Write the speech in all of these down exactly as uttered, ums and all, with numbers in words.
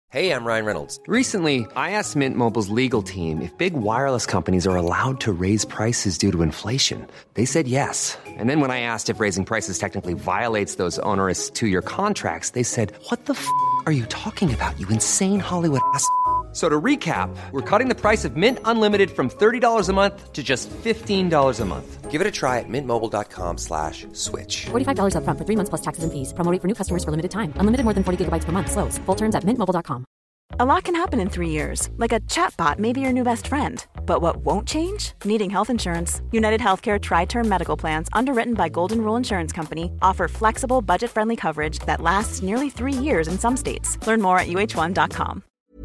Hey, I'm Ryan Reynolds. Recently, I asked Mint Mobile's legal team if big wireless companies are allowed to raise prices due to inflation. They said yes. And then when I asked if raising prices technically violates those onerous two-year contracts, they said, "What the f*** are you talking about, you insane Hollywood ass?" So to recap, we're cutting the price of Mint Unlimited from thirty dollars a month to just fifteen dollars a month. Give it a try at mintmobile.com slash switch. forty-five dollars up front for three months plus taxes and fees. Promo rate for new customers for limited time. Unlimited more than forty gigabytes per month. Slows full terms at mint mobile dot com. A lot can happen in three years, like a chatbot may be your new best friend. But what won't change? Needing health insurance. United Healthcare Tri-Term Medical Plans, underwritten by Golden Rule Insurance Company, offer flexible, budget-friendly coverage that lasts nearly three years in some states. Learn more at U H one dot com.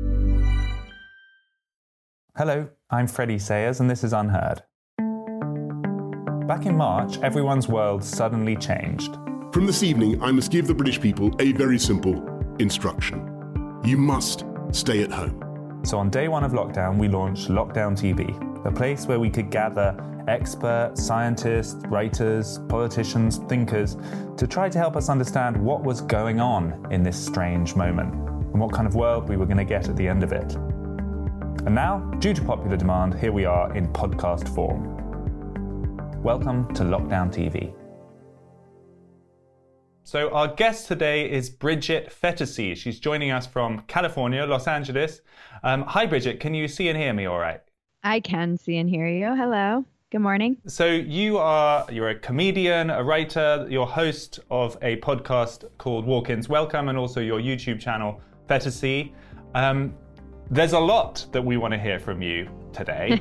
Hello, I'm Freddie Sayers, and this is Unheard. Back in March, everyone's world suddenly changed. From this evening, I must give the British people a very simple instruction. You must stay at home. So on day one of lockdown, we launched Lockdown T V, a place where we could gather experts, scientists, writers, politicians, thinkers, to try to help us understand what was going on in this strange moment, and what kind of world we were going to get at the end of it. And now, due to popular demand, here we are in podcast form. Welcome to Lockdown T V. So our guest today is Bridget Phetasy. She's joining us from California, Los Angeles. Um, hi, Bridget. Can you see and hear me all right? I can see and hear you. Hello. Good morning. So you are, you're a comedian, a writer, you're host of a podcast called Walk-Ins Welcome, and also your YouTube channel, Phetasy. Um, there's a lot that we want to hear from you today.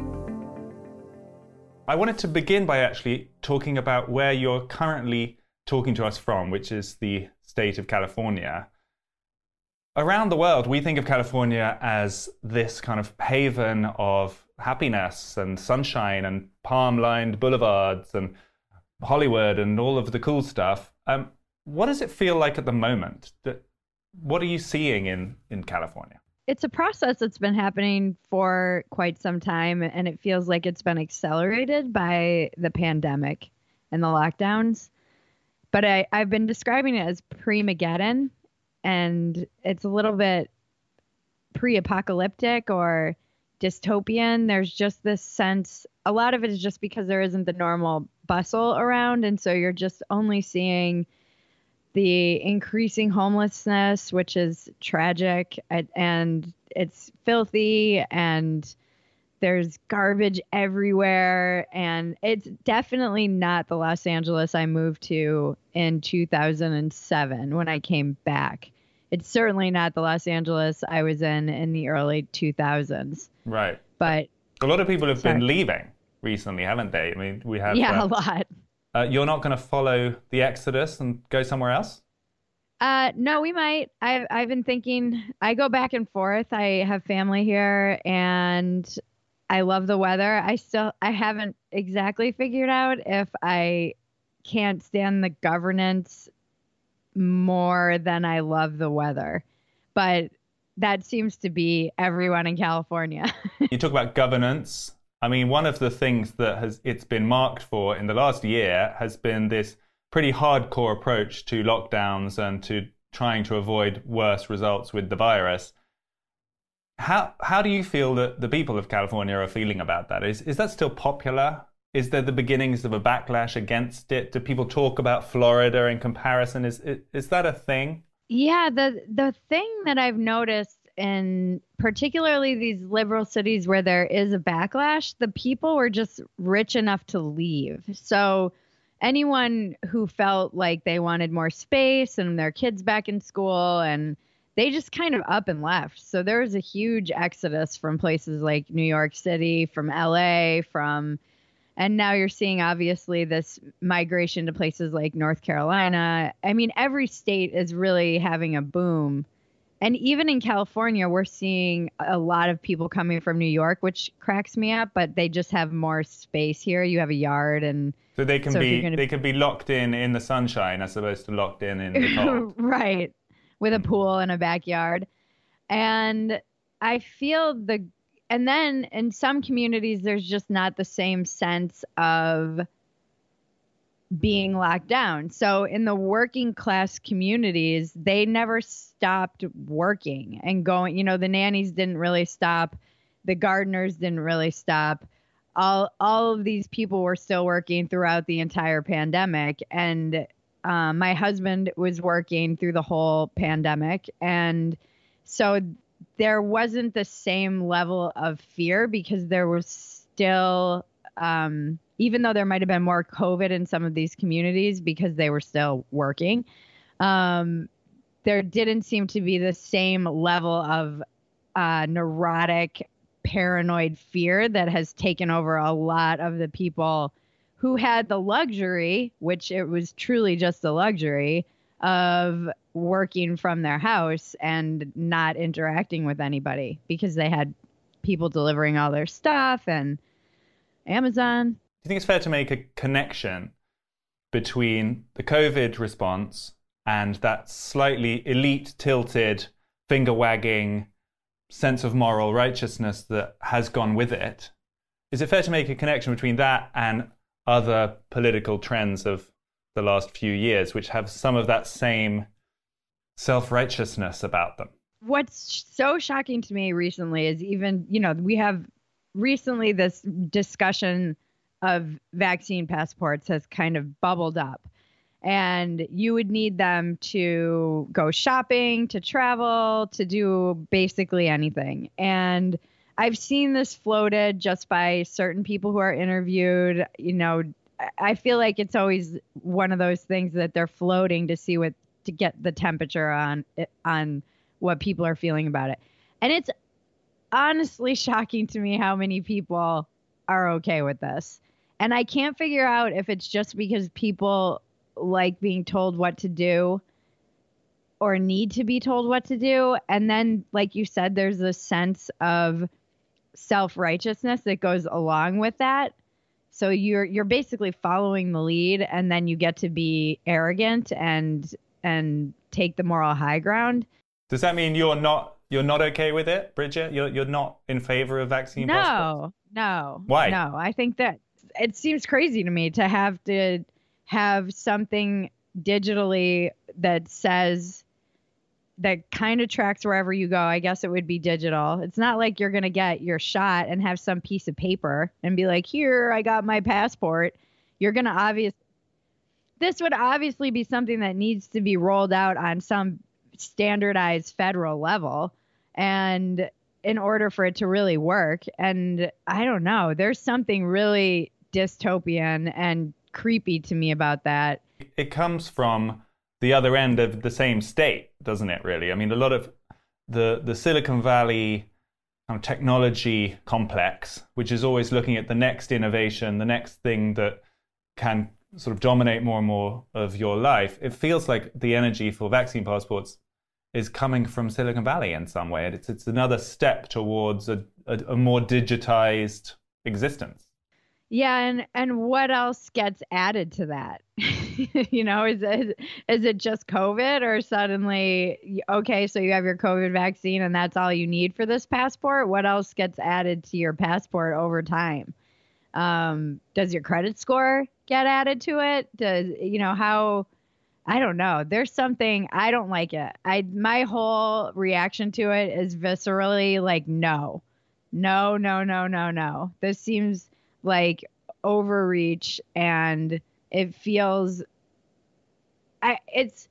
I wanted to begin by actually talking about where you're currently talking to us from, which is the state of California. Around the world, we think of California as this kind of haven of happiness and sunshine and palm-lined boulevards and Hollywood and all of the cool stuff. Um, what does it feel like at the moment? What are you seeing in, in California? It's a process that's been happening for quite some time, and it feels like it's been accelerated by the pandemic and the lockdowns. But I, I've been describing it as pre-Mageddon, and it's a little bit pre-apocalyptic or dystopian. There's just this sense, a lot of it is just because there isn't the normal bustle around, and so you're just only seeing the increasing homelessness, which is tragic, and it's filthy, and there's garbage everywhere, and it's definitely not the Los Angeles I moved to in two thousand seven when I came back. It's certainly not the Los Angeles I was in in the early two thousands. Right. But a lot of people have sorry. been leaving recently, haven't they? I mean, we have... Yeah, uh, a lot. Uh, you're not going to follow the exodus and go somewhere else? Uh, no, we might. I've, I've been thinking, I go back and forth. I have family here, and I love the weather. I still, I haven't exactly figured out if I can't stand the governance more than I love the weather. But that seems to be everyone in California. You talk about governance. I mean, one of the things that has it's been marked for in the last year has been this pretty hardcore approach to lockdowns and to trying to avoid worse results with the virus. How how do you feel that the people of California are feeling about that? Is is that still popular? Is there the beginnings of a backlash against it? Do people talk about Florida in comparison? Is is, is that a thing? Yeah, the the thing that I've noticed in particularly these liberal cities where there is a backlash, the people were just rich enough to leave. So anyone who felt like they wanted more space and their kids back in school, and they just kind of up and left. So there was a huge exodus from places like New York City, from L A, from, and now you're seeing obviously this migration to places like North Carolina. I mean, every state is really having a boom. And even in California, we're seeing a lot of people coming from New York, which cracks me up, but they just have more space here. You have a yard, and so they can so be gonna... they can be locked in in the sunshine as opposed to locked in in the cold. Right. With a pool and a backyard. And I feel the, and then in some communities, there's just not the same sense of being locked down. So in the working class communities, they never stopped working and going, you know, the nannies didn't really stop. The gardeners didn't really stop. All, all of these people were still working throughout the entire pandemic. And um, my husband was working through the whole pandemic. And so there wasn't the same level of fear because there was still, um, even though there might have been more COVID in some of these communities because they were still working, um, there didn't seem to be the same level of uh, neurotic, paranoid fear that has taken over a lot of the people who had the luxury, which it was truly just a luxury, of working from their house and not interacting with anybody because they had people delivering all their stuff and Amazon. Do you think it's fair to make a connection between the COVID response and that slightly elite tilted, finger wagging sense of moral righteousness that has gone with it? Is it fair to make a connection between that and other political trends of the last few years, which have some of that same self-righteousness about them? What's so shocking to me recently is even, you know, we have recently this discussion of vaccine passports has kind of bubbled up. And you would need them to go shopping, to travel, to do basically anything. And I've seen this floated just by certain people who are interviewed. You know, I feel like it's always one of those things that they're floating to see what, to get the temperature on on what people are feeling about it. And it's honestly shocking to me how many people are okay with this. And I can't figure out if it's just because people like being told what to do or need to be told what to do. And then, like you said, there's a sense of self-righteousness that goes along with that. So you're you're basically following the lead, and then you get to be arrogant and and take the moral high ground. Does that mean you're not you're not okay with it, Bridget? You're you're not in favor of vaccine no, passports? No, no. Why? No, I think that it seems crazy to me to have to have something digitally that says, that kind of tracks wherever you go. I guess it would be digital. It's not like you're going to get your shot and have some piece of paper and be like, here, I got my passport. You're going to obviously, this would obviously be something that needs to be rolled out on some standardized federal level. And in order for it to really work, and I don't know, there's something really dystopian and creepy to me about that. It comes from the other end of the same state, doesn't it, really? I mean, a lot of the, the Silicon Valley kind of technology complex, which is always looking at the next innovation, the next thing that can sort of dominate more and more of your life. It feels like the energy for vaccine passports is coming from Silicon Valley in some way. It's, it's another step towards a, a, a more digitized existence. Yeah, and, and what else gets added to that? You know, is it, is it just COVID, or suddenly, okay, so you have your COVID vaccine and that's all you need for this passport? What else gets added to your passport over time? Um, does your credit score get added to it? Does, you know, how, I don't know. There's something, I don't like it. I, my whole reaction to it is viscerally like, no, no, no, no, no, no. This seems like overreach, and it feels, I, it's,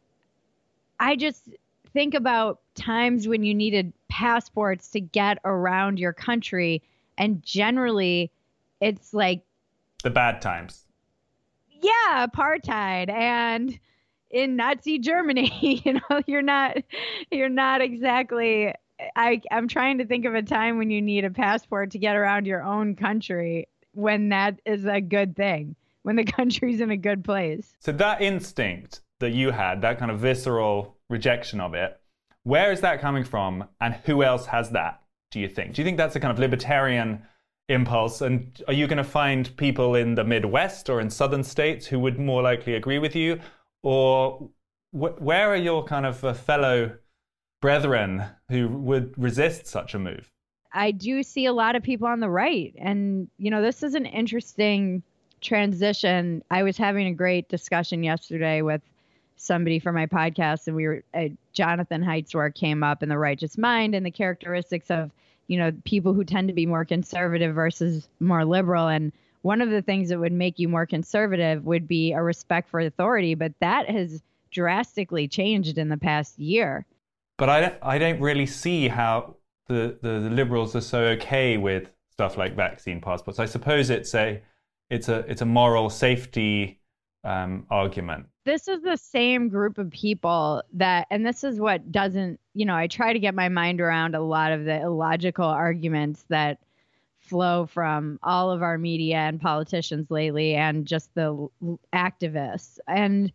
I just think about times when you needed passports to get around your country, and generally it's like the bad times. Yeah, apartheid and in Nazi Germany. You know, you're not, you're not exactly, I, I'm trying to think of a time when you need a passport to get around your own country, when that is a good thing, when the country's in a good place. So that instinct that you had, that kind of visceral rejection of it, where is that coming from, and who else has that, do you think? Do you think that's a kind of libertarian impulse, and are you going to find people in the Midwest or in southern states who would more likely agree with you, or wh- where are your kind of uh, fellow brethren who would resist such a move? I do see a lot of people on the right. And, you know, this is an interesting transition, I was having a great discussion yesterday with somebody for my podcast, and we were uh, Jonathan Haidt's work came up in The Righteous Mind and the characteristics of, you know, people who tend to be more conservative versus more liberal. And one of the things that would make you more conservative would be a respect for authority, but that has drastically changed in the past year. But I don't, I don't really see how the, the, the liberals are so okay with stuff like vaccine passports. I suppose it's a it's a it's a moral safety um, argument. This is the same group of people that, and this is what doesn't, you know, I try to get my mind around a lot of the illogical arguments that flow from all of our media and politicians lately, and just the activists. And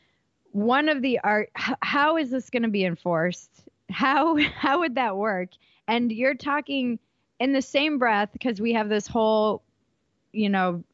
one of the art, how is this going to be enforced? How how would that work? And you're talking in the same breath, because we have this whole, you know,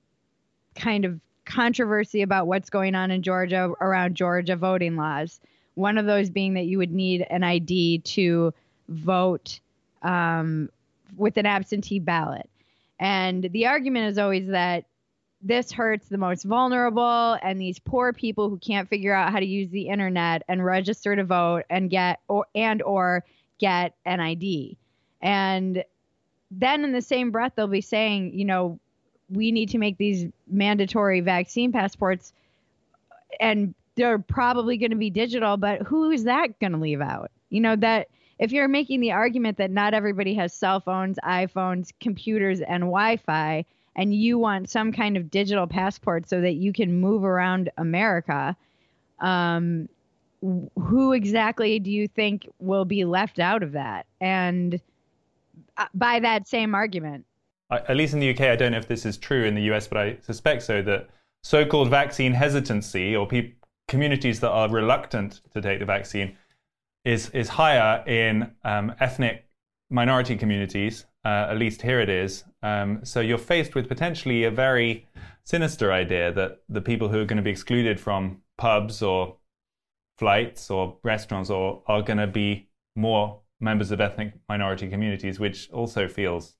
kind of controversy about what's going on in Georgia around Georgia voting laws. One of those being that you would need an I D to vote um, with an absentee ballot. And the argument is always that this hurts the most vulnerable and these poor people who can't figure out how to use the internet and register to vote and get or and or get an I D. And then in the same breath, they'll be saying, you know, we need to make these mandatory vaccine passports, and they're probably going to be digital, but who is that going to leave out? You know, that if you're making the argument that not everybody has cell phones, iPhones, computers, and Wi-Fi, and you want some kind of digital passport so that you can move around America, um, who exactly do you think will be left out of that? And by that same argument. At least in the U K, I don't know if this is true in the U S, but I suspect so, that so-called vaccine hesitancy, or pe- communities that are reluctant to take the vaccine, is is higher in um, ethnic minority communities. Uh, at least here it is. Um, so you're faced with potentially a very sinister idea that the people who are going to be excluded from pubs or flights or restaurants or are going to be more members of ethnic minority communities, which also feels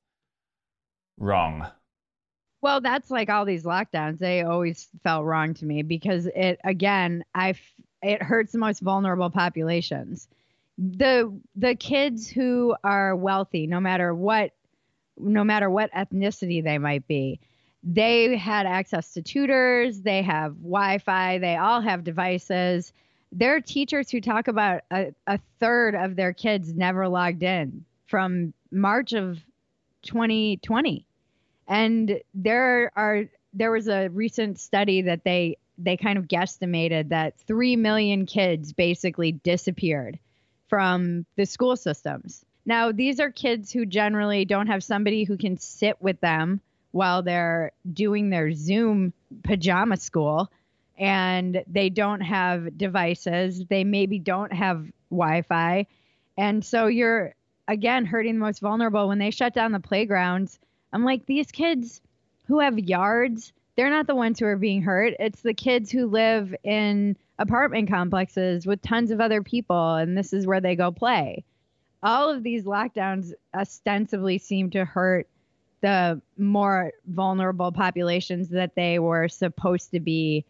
wrong. Well, that's like all these lockdowns. They always felt wrong to me because it, again, I, it hurts the most vulnerable populations. The the kids who are wealthy, no matter what, no matter what ethnicity they might be, they had access to tutors. They have Wi-Fi. They all have devices. There are teachers who talk about a, a third of their kids never logged in from March of twenty twenty. And there are there was a recent study that they they kind of guesstimated that three million kids basically disappeared from the school systems. Now, these are kids who generally don't have somebody who can sit with them while they're doing their Zoom pajama school, and they don't have devices. They maybe don't have Wi-Fi. And so you're, again, hurting the most vulnerable. When they shut down the playgrounds, I'm like, these kids who have yards, they're not the ones who are being hurt. It's the kids who live in apartment complexes with tons of other people, and this is where they go play. All of these lockdowns ostensibly seem to hurt the more vulnerable populations that they were supposed to be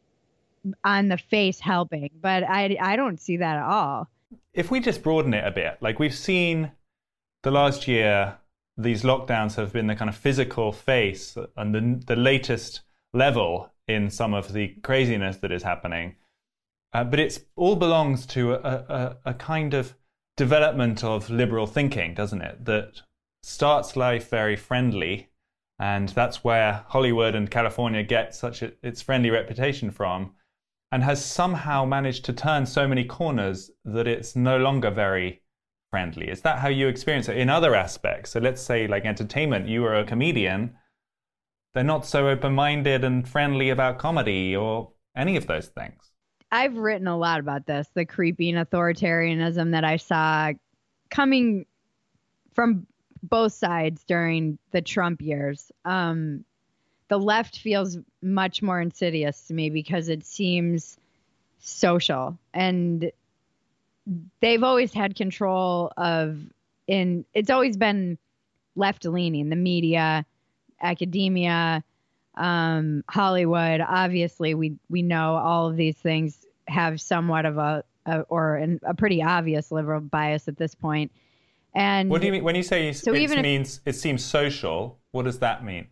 on the face helping. But I, I don't see that at all. If we just broaden it a bit, like we've seen the last year, these lockdowns have been the kind of physical face and the, the latest level in some of the craziness that is happening. Uh, but it all belongs to a, a, a kind of development of liberal thinking, doesn't it? That starts life very friendly, and that's where Hollywood and California get such a, its friendly reputation from, and has somehow managed to turn so many corners that it's no longer very friendly. Is that how you experience it in other aspects? So let's say like entertainment, you are a comedian, they're not so open-minded and friendly about comedy or any of those things. I've written a lot about this, the creeping authoritarianism that I saw coming from both sides during the Trump years. Um, the left feels much more insidious to me because it seems social, and they've always had control of, in it's always been left leaning, the media, academia, um, Hollywood. Obviously, we we know all of these things have somewhat of a, a or an, a pretty obvious liberal bias at this point. And what do you mean when you say so it even means if, it seems social? What does that mean?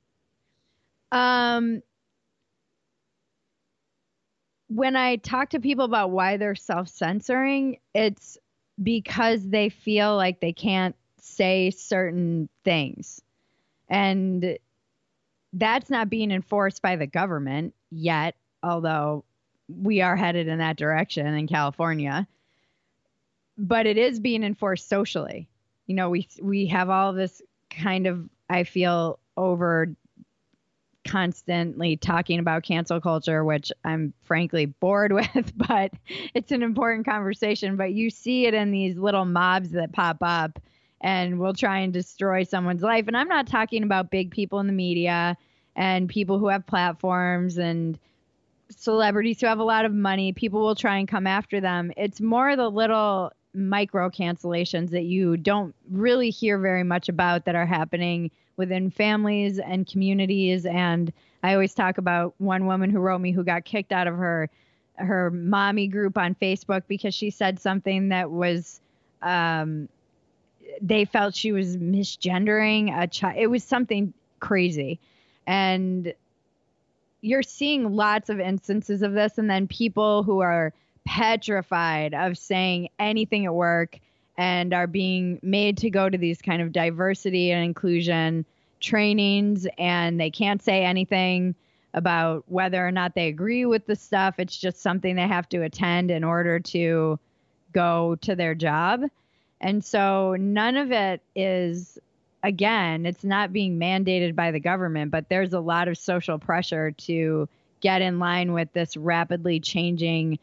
Um, when I talk to people about why they're self-censoring, it's because they feel like they can't say certain things. And that's not being enforced by the government yet, although we are headed in that direction in California. But it is being enforced socially. You know, we we have all this kind of, I feel, over constantly talking about cancel culture, which I'm frankly bored with, but it's an important conversation. But you see it in these little mobs that pop up and will try and destroy someone's life. And I'm not talking about big people in the media and people who have platforms and celebrities who have a lot of money. People will try and come after them. It's more the little micro cancellations that you don't really hear very much about that are happening within families and communities. And I always talk about one woman who wrote me who got kicked out of her her mommy group on Facebook because she said something that was um, they felt she was misgendering a child. It was something crazy. And you're seeing lots of instances of this, and then people who are petrified of saying anything at work and are being made to go to these kind of diversity and inclusion trainings, and they can't say anything about whether or not they agree with the stuff. It's just something they have to attend in order to go to their job. And so none of it is, again, it's not being mandated by the government, but there's a lot of social pressure to get in line with this rapidly changing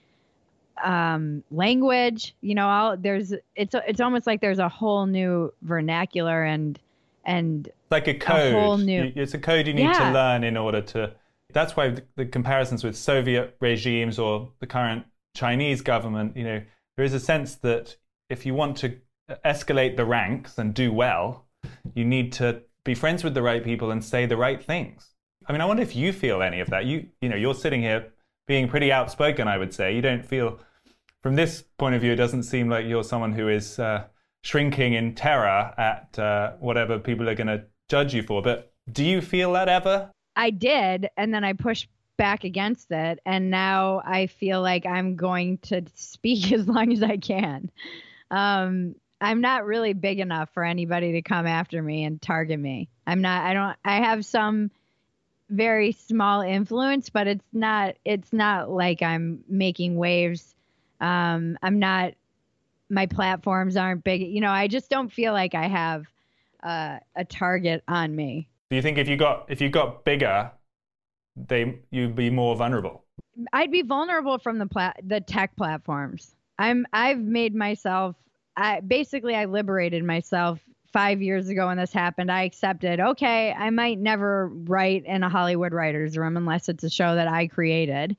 um, language. You know, all, there's it's it's almost like there's a whole new vernacular and and like a code. A whole new, it's a code you need yeah. to learn in order to. That's why the, the comparisons with Soviet regimes or the current Chinese government, you know, there is a sense that if you want to escalate the ranks and do well, you need to be friends with the right people and say the right things. I mean, I wonder if you feel any of that. You, you know, you're sitting here being pretty outspoken, I would say. You don't feel, from this point of view, it doesn't seem like you're someone who is uh, shrinking in terror at uh, whatever people are going to judge you for. But do you feel that ever? I did, and then I pushed back against it, and now I feel like I'm going to speak as long as I can. Um, I'm not really big enough for anybody to come after me and target me. I'm not, I don't, I have some very small influence, but it's not, it's not like I'm making waves. Um, I'm not, my platforms aren't big. You know, I just don't feel like I have uh, a target on me. Do you think if you got, if you got bigger, they, you'd be more vulnerable? I'd be vulnerable from the plat, the tech platforms. I'm, I've made myself, I basically I liberated myself five years ago when this happened. I accepted, okay, I might never write in a Hollywood writer's room unless it's a show that I created.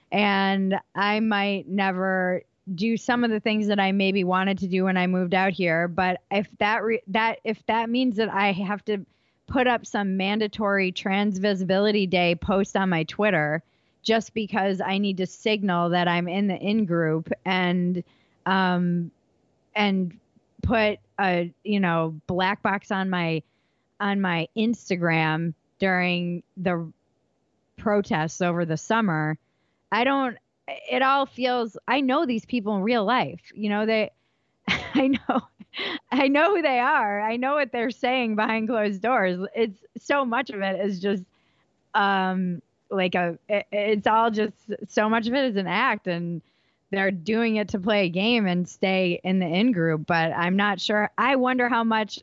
And I might never do some of the things that I maybe wanted to do when I moved out here. But if that re- that if that means that I have to put up some mandatory Trans Visibility Day post on my Twitter just because I need to signal that I'm in the in-group and um and put a, you know, black box on my on my Instagram during the protests over the summer. I don't, it all feels, I know these people in real life. You know, they, I know, I know who they are. I know what they're saying behind closed doors. It's so much of it is just um, like a, it, it's all just, so much of it is an act, and they're doing it to play a game and stay in the in-group, but I'm not sure. I wonder how much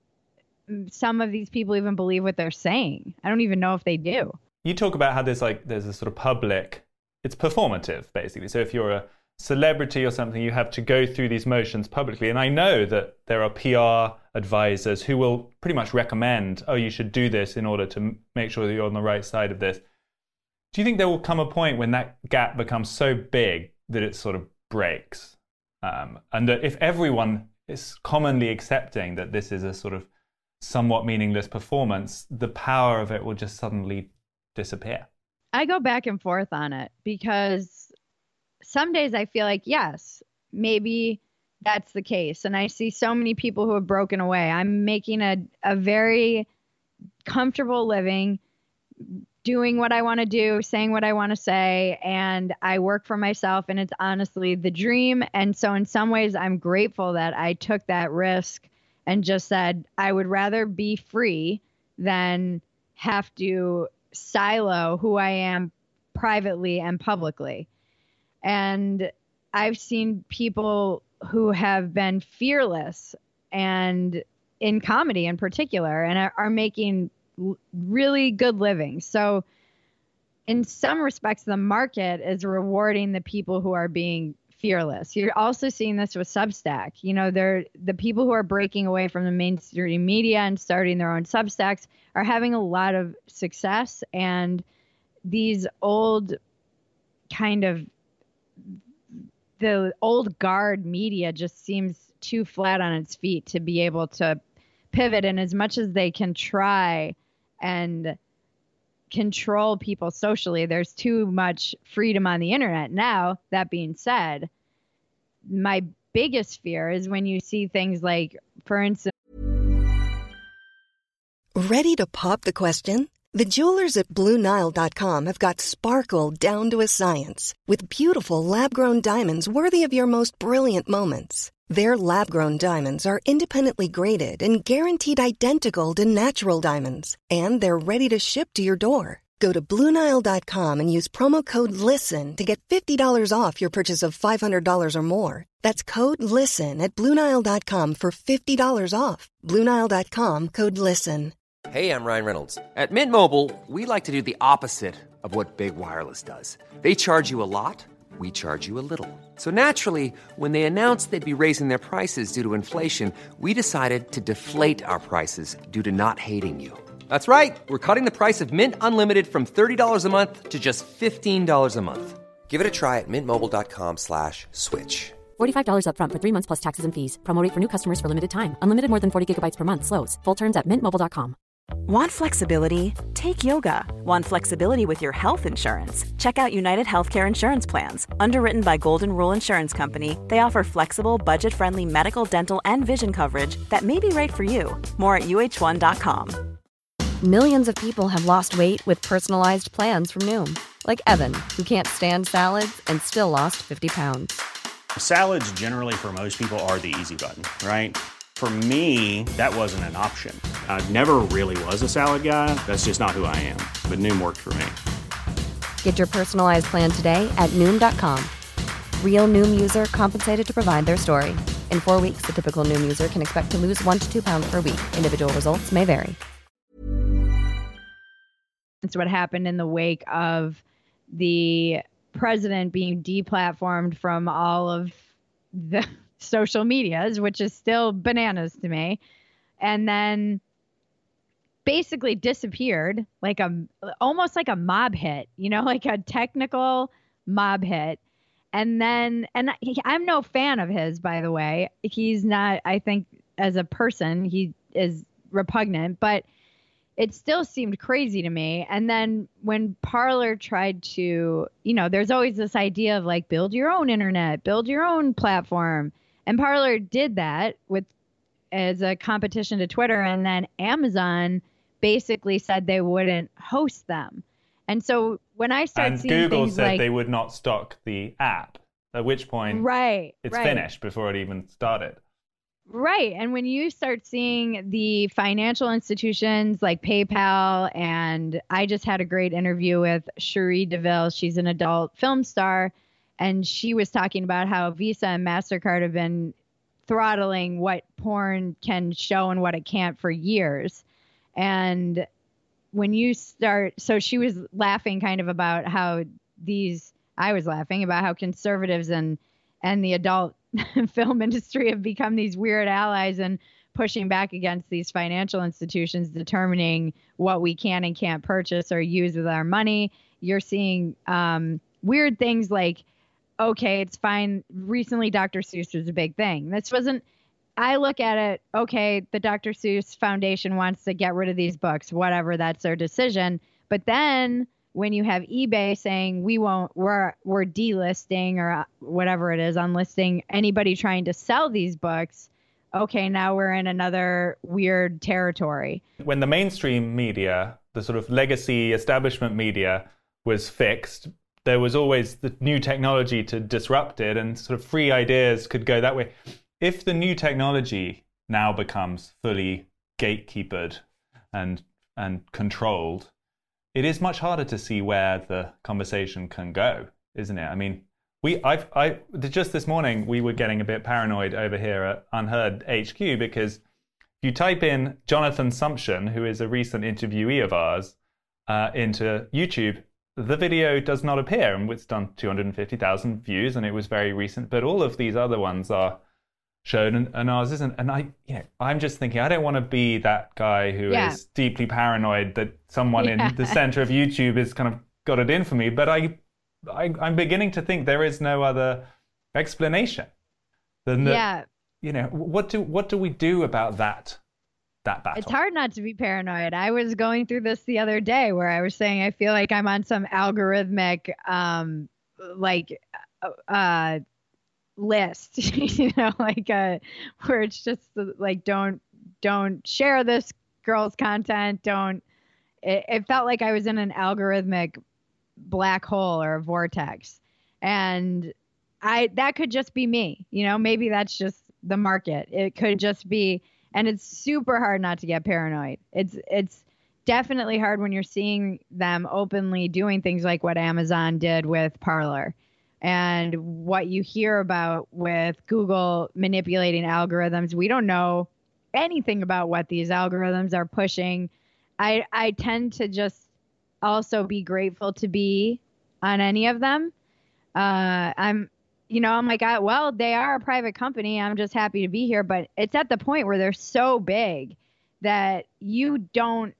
some of these people even believe what they're saying. I don't even know if they do. You talk about how there's like, there's a sort of public, it's performative, basically. So if you're a celebrity or something, you have to go through these motions publicly. And I know that there are P R advisors who will pretty much recommend, oh, you should do this in order to make sure that you're on the right side of this. Do you think there will come a point when that gap becomes so big that it sort of breaks? Um, and that if everyone is commonly accepting that this is a sort of somewhat meaningless performance, the power of it will just suddenly disappear? I go back and forth on it because some days I feel like, yes, maybe that's the case. And I see so many people who have broken away. I'm making a, a very comfortable living, doing what I want to do, saying what I want to say, and I work for myself, and it's honestly the dream. And so in some ways, I'm grateful that I took that risk and just said, I would rather be free than have to silo who I am privately and publicly. And I've seen people who have been fearless, and in comedy in particular, and are, are making l- really good living. So in some respects, the market is rewarding the people who are being fearless. You're also seeing this with Substack. You know, they're the people who are breaking away from the mainstream media and starting their own Substacks are having a lot of success. And these old kind of the old guard media just seems too flat on its feet to be able to pivot. And as much as they can try and control people socially, there's too much freedom on the internet. Now, that being said, my biggest fear is when you see things like, for instance, Ready to pop the question? The jewelers at Blue Nile dot com have got sparkle down to a science with beautiful lab-grown diamonds worthy of your most brilliant moments. Their lab-grown diamonds are independently graded and guaranteed identical to natural diamonds, and they're ready to ship to your door. Go to Blue Nile dot com and use promo code LISTEN to get fifty dollars off your purchase of five hundred dollars or more. That's code LISTEN at Blue Nile dot com for fifty dollars off. Blue Nile dot com, code LISTEN. Hey, I'm Ryan Reynolds. At Mint Mobile, we like to do the opposite of what Big Wireless does. They charge you a lot, we charge you a little. So naturally, when they announced they'd be raising their prices due to inflation, we decided to deflate our prices due to not hating you. That's right. We're cutting the price of Mint Unlimited from thirty dollars a month to just fifteen dollars a month. Give it a try at mintmobile.com slash switch. forty-five dollars up front for three months plus taxes and fees. Promo rate for new customers for limited time. Unlimited more than forty gigabytes per month slows. Full terms at mint mobile dot com. Want flexibility? Take yoga. Want flexibility with your health insurance? Check out United Healthcare Insurance Plans. Underwritten by Golden Rule Insurance Company, they offer flexible, budget-friendly medical, dental, and vision coverage that may be right for you. More at U H one dot com. Millions of people have lost weight with personalized plans from Noom. Like Evan, who can't stand salads and still lost fifty pounds. Salads generally for most people are the easy button, right? For me, that wasn't an option. I never really was a salad guy. That's just not who I am. But Noom worked for me. Get your personalized plan today at Noom dot com. Real Noom user compensated to provide their story. In four weeks, the typical Noom user can expect to lose one to two pounds per week. Individual results may vary. It's what happened in the wake of the president being deplatformed from all of the social medias, which is still bananas to me, and then basically disappeared like a almost like a mob hit, you know, like a technical mob hit. And then, and he, I'm no fan of his, by the way. He's not, I think as a person, he is repugnant, but it still seemed crazy to me. And then when Parler tried to, you know, there's always this idea of like, build your own internet, build your own platform. And Parler did that with as a competition to Twitter. And then Amazon basically said they wouldn't host them. And so when I started and seeing Google things said like, they would not stock the app, at which point right, it's right. finished before it even started. Right. And when you start seeing the financial institutions like PayPal, and I just had a great interview with Cherie DeVille. She's an adult film star, and she was talking about how Visa and MasterCard have been throttling what porn can show and what it can't for years. And when you start, so she was laughing kind of about how these, I was laughing about how conservatives and, and the adult film industry have become these weird allies and pushing back against these financial institutions, determining what we can and can't purchase or use with our money. You're seeing um, weird things like, okay, it's fine. Recently, Doctor Seuss was a big thing. This wasn't, I look at it, okay, the Doctor Seuss Foundation wants to get rid of these books, whatever, that's their decision. But then when you have eBay saying we won't, we're we're delisting or whatever it is, unlisting anybody trying to sell these books, okay, now we're in another weird territory. When the mainstream media, the sort of legacy establishment media, was fixed, there was always the new technology to disrupt it, and sort of free ideas could go that way. If the new technology now becomes fully gatekeepered and and controlled, it is much harder to see where the conversation can go, isn't it? I mean, we I've I just this morning we were getting a bit paranoid over here at Unheard H Q because you type in Jonathan Sumption, who is a recent interviewee of ours, uh, into YouTube, the video does not appear, and it's done two hundred fifty thousand views, and it was very recent. But all of these other ones are shown, and, and ours isn't. And I, you know, I'm just thinking, I don't want to be that guy who yeah. is deeply paranoid that someone yeah. in the center of YouTube has kind of got it in for me. But I, I, I'm beginning to think there is no other explanation than that. Yeah. You know, what do what do we do about that? That battle. It's hard not to be paranoid. I was going through this the other day where I was saying I feel like I'm on some algorithmic um like uh list, you know, like uh where it's just like don't don't share this girl's content, don't it, it felt like I was in an algorithmic black hole or a vortex. And I that could just be me, you know, maybe that's just the market. It could just be. And it's super hard not to get paranoid. It's it's definitely hard when you're seeing them openly doing things like what Amazon did with Parler, and what you hear about with Google manipulating algorithms. We don't know anything about what these algorithms are pushing. I I tend to just also be grateful to be on any of them. Uh, I'm. You know, I'm like, I, well, they are a private company. I'm just happy to be here. But it's at the point where they're so big that you don't,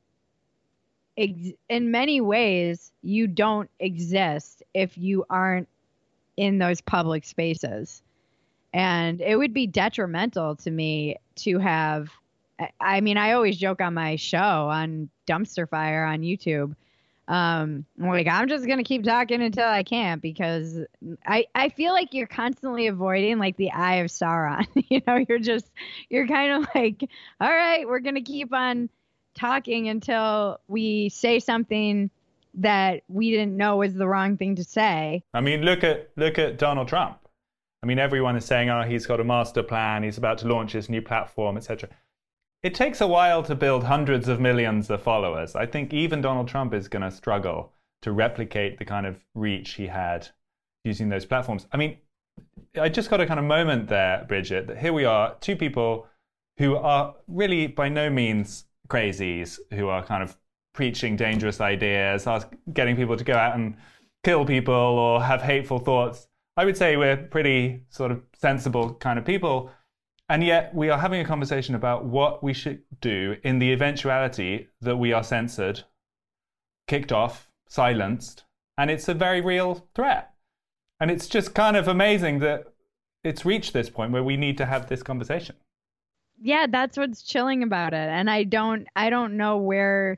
ex- in many ways, you don't exist if you aren't in those public spaces. And it would be detrimental to me to have, I mean, I always joke on my show on Dumpster Fire on YouTube. Um, I'm like, I'm just going to keep talking until I can't, because I, I feel like you're constantly avoiding like the eye of Sauron. You know, you're just, you're kind of like, all right, we're going to keep on talking until we say something that we didn't know was the wrong thing to say. I mean, look at, look at Donald Trump. I mean, everyone is saying, oh, he's got a master plan. He's about to launch his new platform, et cetera. It takes a while to build hundreds of millions of followers. I think even Donald Trump is going to struggle to replicate the kind of reach he had using those platforms. I mean, I just got a kind of moment there, Bridget, that here we are, two people who are really by no means crazies, who are kind of preaching dangerous ideas, ask, getting people to go out and kill people or have hateful thoughts. I would say we're pretty sort of sensible kind of people. And yet we are having a conversation about what we should do in the eventuality that we are censored, kicked off, silenced, and it's a very real threat. And it's just kind of amazing that it's reached this point where we need to have this conversation. Yeah, that's what's chilling about it. And I don't, I don't know where,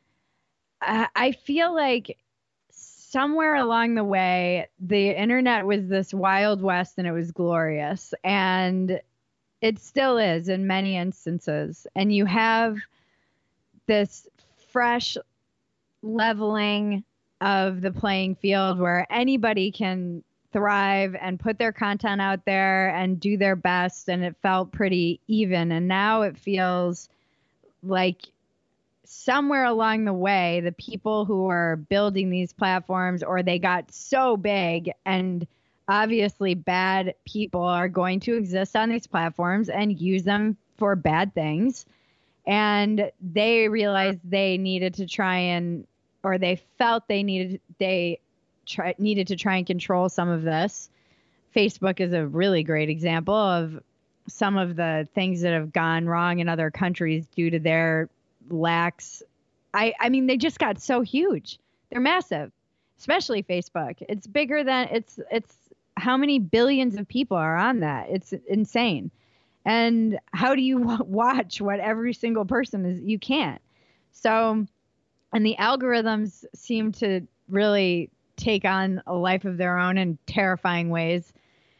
I, I feel like somewhere along the way, the internet was this Wild West and it was glorious. And it still is in many instances. And you have this fresh leveling of the playing field where anybody can thrive and put their content out there and do their best. And it felt pretty even. And now it feels like somewhere along the way, the people who are building these platforms, or they got so big, and obviously bad people are going to exist on these platforms and use them for bad things. And they realized they needed to try and, or they felt they needed, they try, needed to try and control some of this. Facebook is a really great example of some of the things that have gone wrong in other countries due to their lacks. I, I mean, they just got so huge. They're massive, especially Facebook. It's bigger than, it's, it's, how many billions of people are on that? It's insane. And how do you w- watch what every single person is? You can't. So and the algorithms seem to really take on a life of their own in terrifying ways.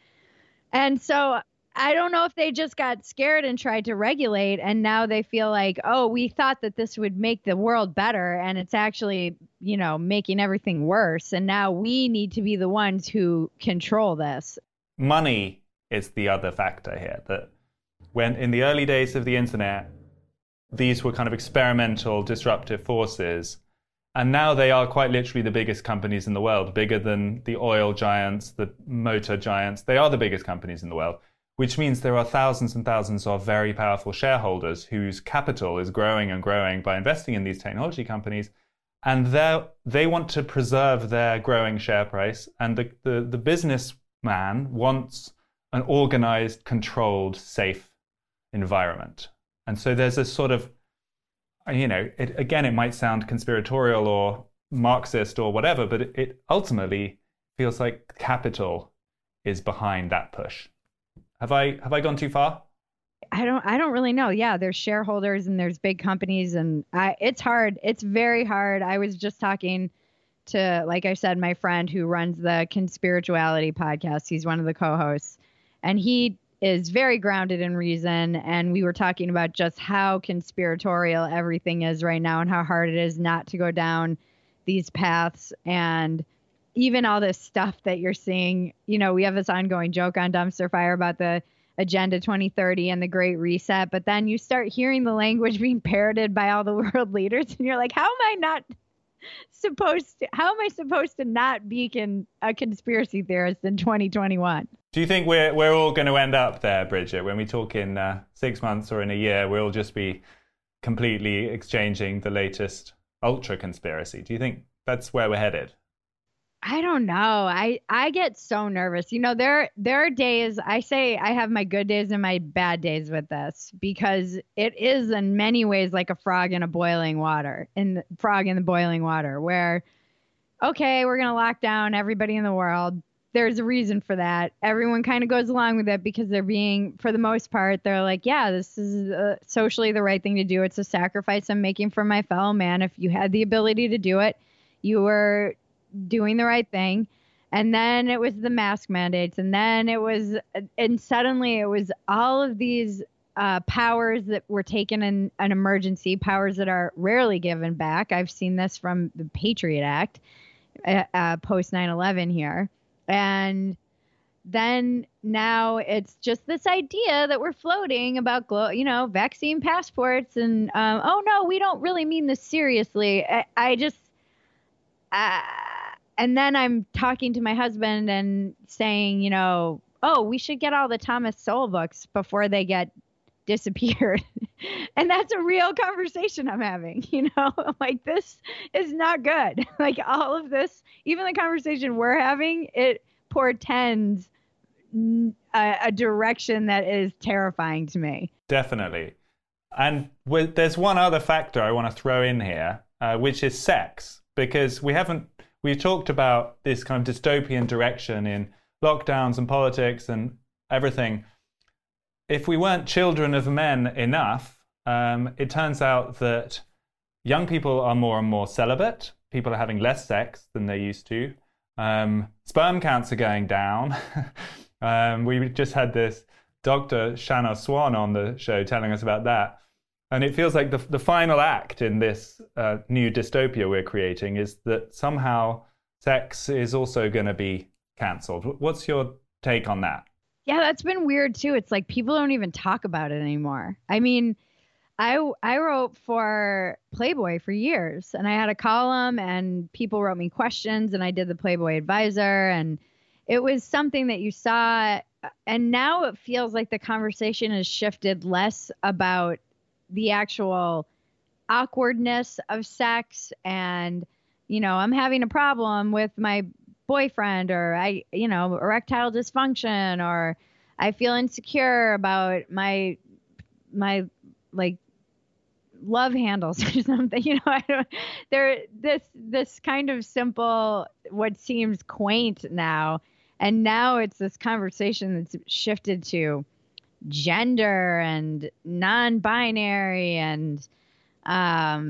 And so I don't know if they just got scared and tried to regulate, and now they feel like, oh, we thought that this would make the world better, and it's actually, you know, making everything worse. And now we need to be the ones who control this. Money is the other factor here. That when in the early days of the internet, these were kind of experimental, disruptive forces. And now they are quite literally the biggest companies in the world, bigger than the oil giants, the motor giants. They are the biggest companies in the world, which means there are thousands and thousands of very powerful shareholders whose capital is growing and growing by investing in these technology companies. And they want to preserve their growing share price. And the, the, the businessman wants an organized, controlled, safe environment. And so there's a sort of, you know, it, again, it might sound conspiratorial or Marxist or whatever, but it, it ultimately feels like capital is behind that push. Have I have I gone too far? I don't I don't really know. Yeah, there's shareholders and there's big companies, and I, it's hard. It's very hard. I was just talking to, like I said, my friend who runs the Conspirituality podcast. He's one of the co-hosts, and he is very grounded in reason. And we were talking about just how conspiratorial everything is right now and how hard it is not to go down these paths. And even all this stuff that you're seeing, you know, we have this ongoing joke on Dumpster Fire about the Agenda twenty thirty and the Great Reset. But then you start hearing the language being parroted by all the world leaders, and you're like, how am I not supposed to, how am I supposed to not be con, a conspiracy theorist in twenty twenty-one? Do you think we're we're all going to end up there, Bridget, when we talk in uh, six months or in a year, we'll just be completely exchanging the latest ultra conspiracy? Do you think that's where we're headed? I don't know. I, I get so nervous. You know, there there are days, I say I have my good days and my bad days with this, because it is in many ways like a frog in a boiling water, in the, frog in the boiling water, where, okay, we're going to lock down everybody in the world. There's a reason for that. Everyone kind of goes along with it because they're being, for the most part, they're like, yeah, this is uh, socially the right thing to do. It's a sacrifice I'm making for my fellow man. If you had the ability to do it, you were doing the right thing. And then it was the mask mandates. And then it was, and suddenly it was all of these uh, powers that were taken in an emergency, powers that are rarely given back. I've seen this from the Patriot Act, uh, uh, post nine eleven here. And then now it's just this idea that we're floating about, glo- you know, vaccine passports. And, um, oh, no, we don't really mean this seriously. I, I just, uh, and then I'm talking to my husband and saying, you know, oh, we should get all the Thomas Sowell books before they get disappeared. And that's a real conversation I'm having, you know, like, this is not good. Like, all of this, even the conversation we're having, it portends a, a direction that is terrifying to me. Definitely. And with, there's one other factor I want to throw in here, uh, which is sex, because we haven't, we've talked about this kind of dystopian direction in lockdowns and politics and everything. If we weren't children of men enough, um, it turns out that young people are more and more celibate. People are having less sex than they used to. Um, sperm counts are going down. um, we just had this Doctor Shanna Swan on the show telling us about that. And it feels like the, the final act in this uh, new dystopia we're creating is that somehow sex is also going to be cancelled. What's your take on that? Yeah, that's been weird too. It's like people don't even talk about it anymore. I mean, I I wrote for Playboy for years, and I had a column, and people wrote me questions, and I did the Playboy Advisor, and it was something that you saw. And now it feels like the conversation has shifted less about the actual awkwardness of sex, and, you know, I'm having a problem with my boyfriend, or I, you know, erectile dysfunction, or I feel insecure about my, my like love handles or something, you know, I don't, there, this, this kind of simple, what seems quaint now. And now it's this conversation that's shifted to gender and non-binary and, um,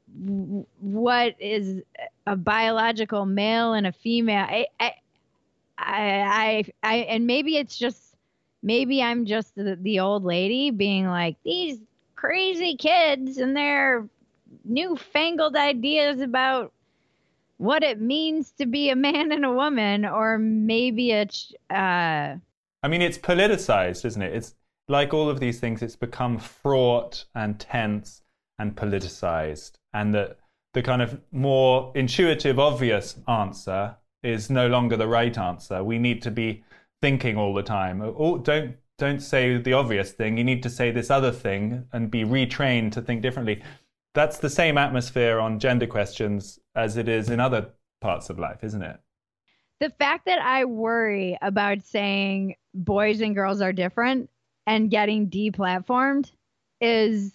w- what is a biological male and a female. I, I, I, I, I and maybe it's just, maybe I'm just the, the old lady being like, these crazy kids and their newfangled ideas about what it means to be a man and a woman, or maybe it's, uh, I mean, it's politicized, isn't it? It's like all of these things, it's become fraught and tense and politicized. And the, the kind of more intuitive, obvious answer is no longer the right answer. We need to be thinking all the time. Oh, don't, don't say the obvious thing. You need to say this other thing and be retrained to think differently. That's the same atmosphere on gender questions as it is in other parts of life, isn't it? The fact that I worry about saying boys and girls are different and getting deplatformed is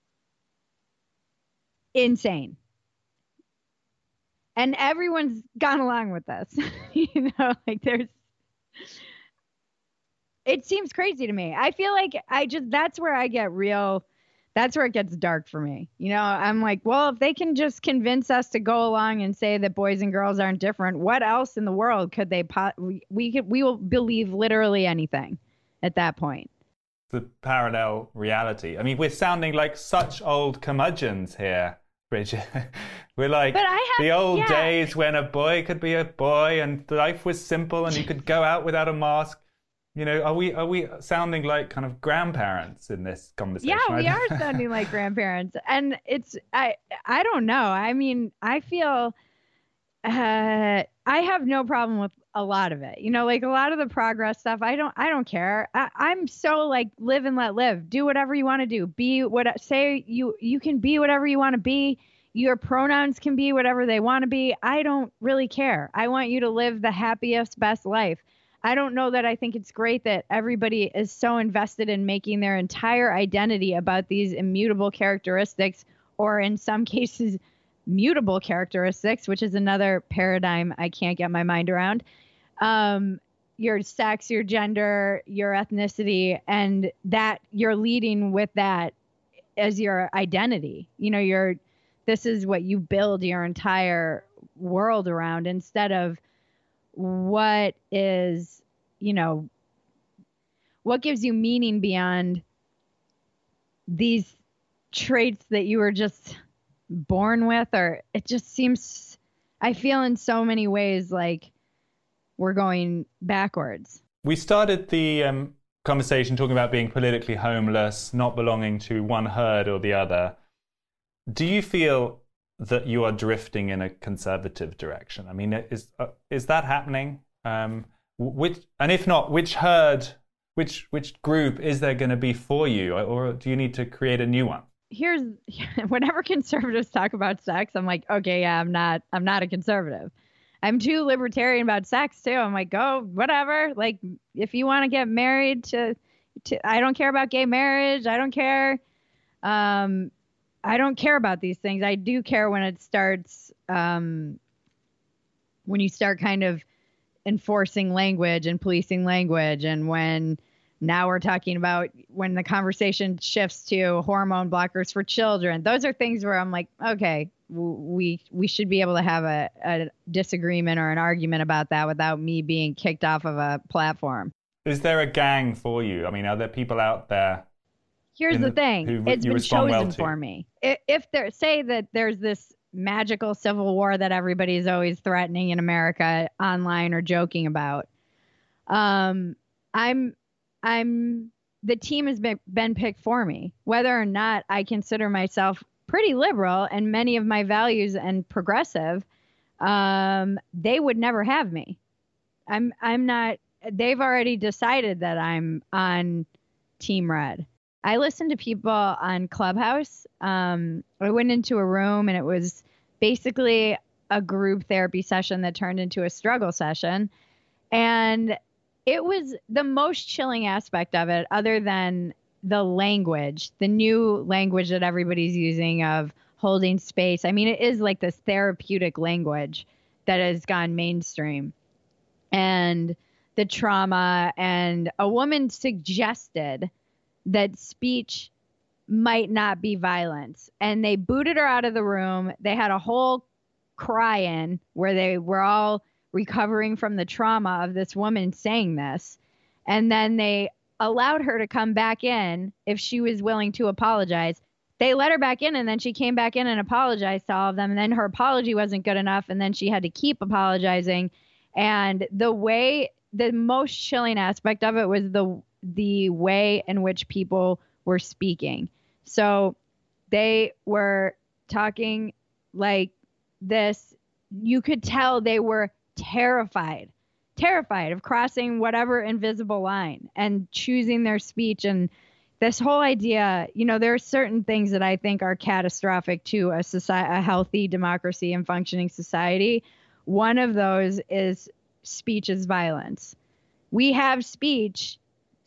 insane. And everyone's gone along with this. You know, like there's, it seems crazy to me. I feel like I just, that's where I get real, that's where it gets dark for me. You know, I'm like, well, if they can just convince us to go along and say that boys and girls aren't different, what else in the world could they, po- we, we could, we will believe literally anything at that point. The parallel reality. I mean, we're sounding like such old curmudgeons here, Bridget. We're like But I have, the old yeah. days when a boy could be a boy and life was simple and you could go out without a mask. You know, are we are we sounding like kind of grandparents in this conversation? Yeah, we are sounding like grandparents, and it's I I don't know. I mean, I feel uh, I have no problem with a lot of it. You know, like a lot of the progress stuff. I don't I don't care. I, I'm so like live and let live. Do whatever you want to do. Be what say you you can be whatever you want to be. Your pronouns can be whatever they want to be. I don't really care. I want you to live the happiest, best life. I don't know that I think it's great that everybody is so invested in making their entire identity about these immutable characteristics, or in some cases, mutable characteristics, which is another paradigm I can't get my mind around. Um, your sex, your gender, your ethnicity, and that you're leading with that as your identity. You know, you're, this is what you build your entire world around, instead of what is, you know, what gives you meaning beyond these traits that you were just born with. Or it just seems, I feel in so many ways like we're going backwards. We started the um, conversation talking about being politically homeless, not belonging to one herd or the other. Do you feel that you are drifting in a conservative direction? I mean, is uh, is that happening? Um, which, and if not, which herd, which which group is there going to be for you, or do you need to create a new one? Here's, whenever conservatives talk about sex, I'm like, okay, yeah, I'm not, I'm not a conservative. I'm too libertarian about sex too. I'm like, oh, whatever. Like, if you want to get married to, to, I don't care about gay marriage. I don't care. Um, I don't care about these things. I do care when it starts, um, when you start kind of enforcing language and policing language, and when now we're talking about when the conversation shifts to hormone blockers for children. Those are things where I'm like, okay, we we should be able to have a, a disagreement or an argument about that without me being kicked off of a platform. Is there a gang for you? I mean, are there people out there? Here's the, the thing. Who, it's you been chosen well for me. If, if there, say that there's this magical civil war that everybody's always threatening in America online or joking about, um, I'm, I'm, the team has been, been picked for me. Whether or not I consider myself pretty liberal and many of my values and progressive, um, they would never have me. I'm, I'm not, they've already decided that I'm on Team Red. I listened to people on Clubhouse. Um, I went into a room and it was basically a group therapy session that turned into a struggle session. And it was the most chilling aspect of it, other than the language, the new language that everybody's using of holding space. I mean, it is like this therapeutic language that has gone mainstream. And the trauma, and a woman suggested that speech might not be violence. And they booted her out of the room. They had a whole cry-in where they were all recovering from the trauma of this woman saying this. And then they allowed her to come back in if she was willing to apologize. They let her back in, and then she came back in and apologized to all of them. And then her apology wasn't good enough, and then she had to keep apologizing. And the way, the most chilling aspect of it was the the way in which people were speaking. So they were talking like this. You could tell they were terrified, terrified of crossing whatever invisible line and choosing their speech. And this whole idea, you know, there are certain things that I think are catastrophic to a society, a healthy democracy and functioning society. One of those is speech is violence. We have speech,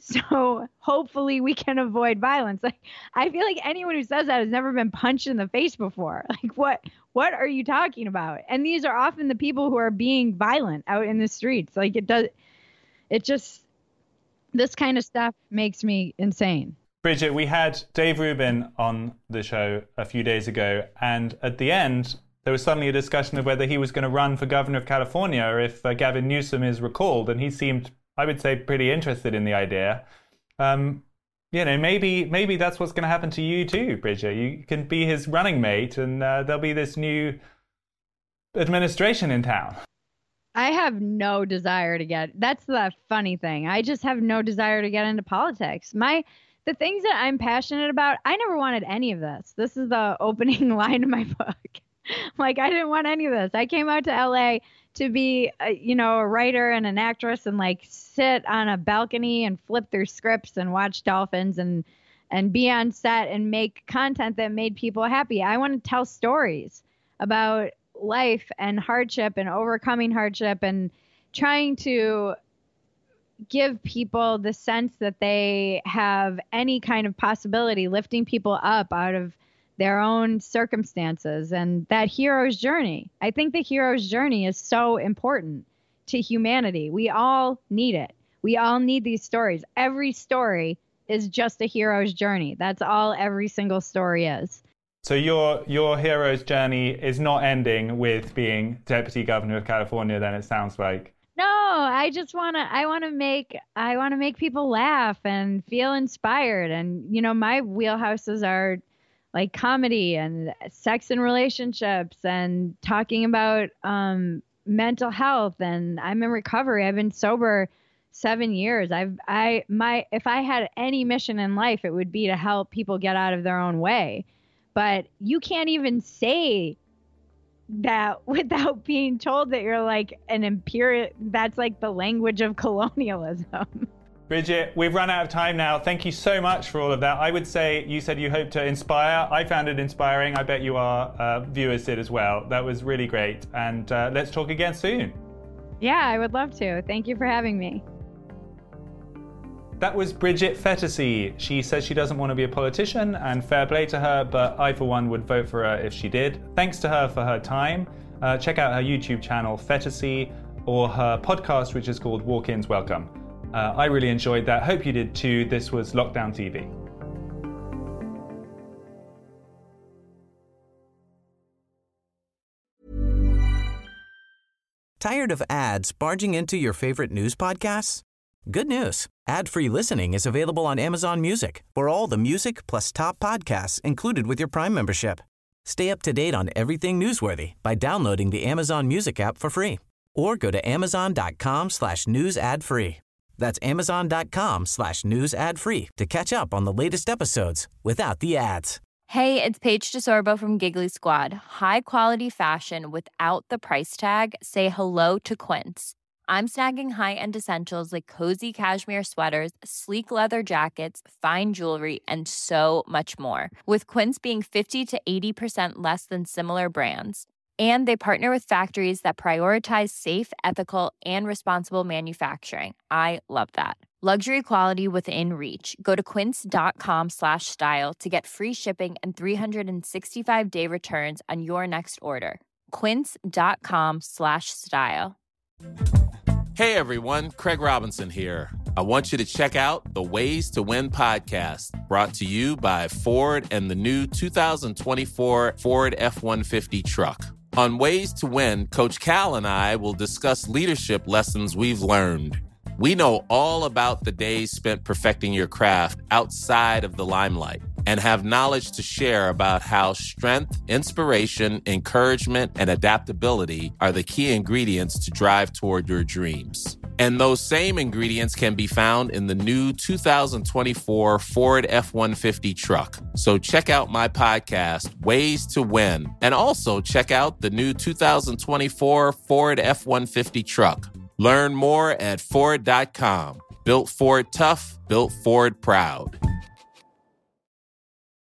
so hopefully we can avoid violence. Like, I feel like anyone who says that has never been punched in the face before. Like, what, what are you talking about? And these are often the people who are being violent out in the streets. Like, it does, it just, this kind of stuff makes me insane. Bridget, we had Dave Rubin on the show a few days ago, and at the end, there was suddenly a discussion of whether he was going to run for governor of California or if uh, Gavin Newsom is recalled, and he seemed, I would say, pretty interested in the idea. Um, you know, maybe maybe that's what's going to happen to you too, Bridget. You can be his running mate, and uh, there'll be this new administration in town. I have no desire to get, that's the funny thing. I just have no desire to get into politics. My, the things that I'm passionate about, I never wanted any of this. This is the opening line of my book. Like, I didn't want any of this. I came out to L A to be, a, you know, a writer and an actress and like sit on a balcony and flip through scripts and watch dolphins and, and be on set and make content that made people happy. I want to tell stories about life and hardship and overcoming hardship and trying to give people the sense that they have any kind of possibility, lifting people up out of their own circumstances and that hero's journey. I think the hero's journey is so important to humanity. We all need it. We all need these stories. Every story is just a hero's journey. That's all every single story is. So your your hero's journey is not ending with being deputy governor of California, then, it sounds like. No, I just want to I want to make I want to make people laugh and feel inspired. And, you know, my wheelhouses are like comedy and sex and relationships and talking about um, mental health. And I'm in recovery. I've been sober seven years. I've I my if I had any mission in life, it would be to help people get out of their own way. But you can't even say that without being told that you're like an imperial. That's like the language of colonialism. Bridget, we've run out of time now. Thank you so much for all of that. I would say you said you hope to inspire. I found it inspiring. I bet you our uh, viewers did as well. That was really great. And uh, let's talk again soon. Yeah, I would love to. Thank you for having me. That was Bridget Phetasy. She says she doesn't want to be a politician, and fair play to her, but I, for one, would vote for her if she did. Thanks to her for her time. Uh, check out her YouTube channel, Phetasy, or her podcast, which is called Walk-Ins Welcome. Uh, I really enjoyed that. Hope you did too. This was Lockdown T V. Tired of ads barging into your favorite news podcasts? Good news. Ad-free listening is available on Amazon Music for all the music plus top podcasts included with your Prime membership. Stay up to date on everything newsworthy by downloading the Amazon Music app for free or go to amazon.com slash news ad free. That's amazon.com slash news ad free to catch up on the latest episodes without the ads. Hey, it's Paige DeSorbo from Giggly Squad. High quality fashion without the price tag. Say hello to Quince. I'm snagging high-end essentials like cozy cashmere sweaters, sleek leather jackets, fine jewelry, and so much more. With Quince being fifty to eighty percent less than similar brands. And they partner with factories that prioritize safe, ethical, and responsible manufacturing. I love that. Luxury quality within reach. Go to quince.com slash style to get free shipping and three sixty-five day returns on your next order. Quince.com slash style. Hey everyone, Craig Robinson here. I want you to check out the Ways to Win podcast, brought to you by Ford and the new two thousand twenty-four Ford F one fifty truck. On Ways to Win, Coach Cal and I will discuss leadership lessons we've learned. We know all about the days spent perfecting your craft outside of the limelight and have knowledge to share about how strength, inspiration, encouragement, and adaptability are the key ingredients to drive toward your dreams. And those same ingredients can be found in the new two thousand twenty-four Ford F one fifty truck. So check out my podcast, Ways to Win, and also check out the new two thousand twenty-four Ford F one fifty truck. Learn more at Ford dot com. Built Ford tough, built Ford proud.